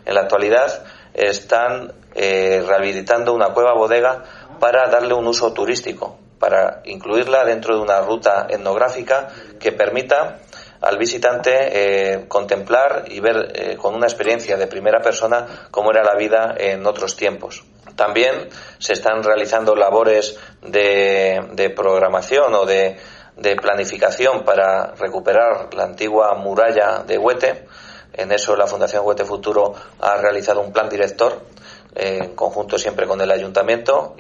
En la actualidad están rehabilitando una cueva bodega para darle un uso turístico, para incluirla dentro de una ruta etnográfica que permita al visitante contemplar y ver con una experiencia de primera persona cómo era la vida en otros tiempos. También se están realizando labores de programación o de planificación para recuperar la antigua muralla de Huete. En eso la Fundación Huete Futuro ha realizado un plan director en conjunto siempre con el Ayuntamiento.